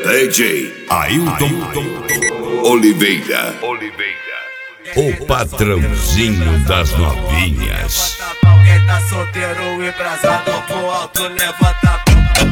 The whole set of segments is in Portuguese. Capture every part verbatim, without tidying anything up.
D J Ailton Oliveira. O patrãozinho das novinhas. Quem tá solteiro e embrasado pro alto, levanta a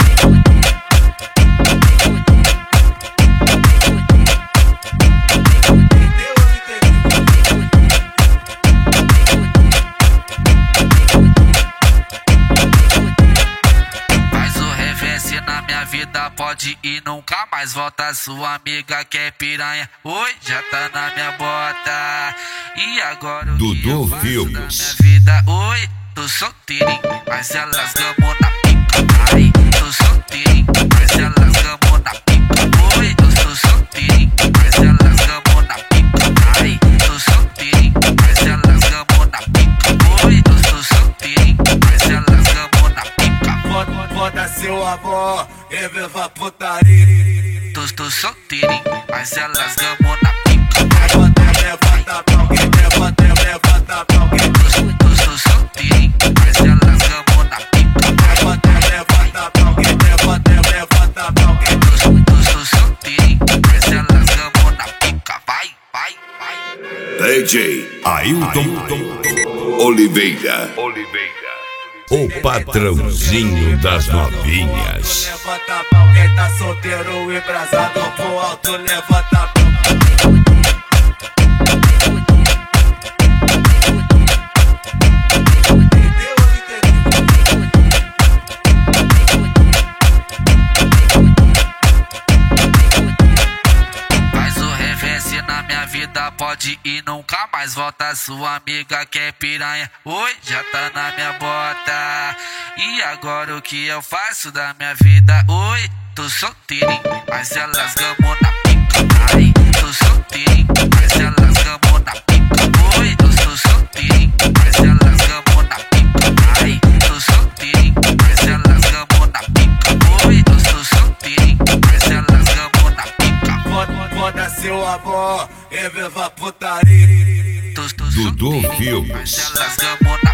vida pode ir, nunca mais volta. Sua amiga que é piranha, oi, já tá na minha bota. E agora o Dudu que eu faço Filmes. da minha vida? Oi, tô solteirinho, mas elas gamam na pica. Ai, tô solteirinho, mas elas gamam na pica. Oi, tô, tô solteirinho, mas elas gamam na pica. Ai, tô solteirinho, mas elas gamam na pica. Oi, tô, tô solteirinho, mas elas gamam na pica. Foda seu amor, e viva putaria. Tô, tô solteirinho, mas elas gamam na pica. Levanta, levanta pra alguém, levanta, levanta pra alguém. Tô, tô, tô solteirinho, mas elas gamam na pica. Levanta, levanta pra alguém, levanta, levanta pra alguém. Tô, tô, tô solteirinho, mas elas gamam na pica. Vai, vai, vai. D J Ailton Oliveira. O patrãozinho das novinhas. Levanta a mão, quem tá solteiro e embrasado pro alto, levanta a mão. Faz o reverse na minha vida, pode ir, nunca mais volta. Sua amiga que é piranha, oi, já tá na minha bota. E agora o que eu faço da minha vida? Oi, tô solteirinho, mas elas gamam na pica. Ai, tô solteirinho, mas elas gamam na pica. Oi, tô, tô solteirinho, mas elas gamam na pica. Ai, tô solteirinho, mas elas gamam na pica. Oi, tô, tô solteirinho, mas elas gamam na pica. Foda seu amor, e viva putaria. Dudu Filmes. Mas elas gamam na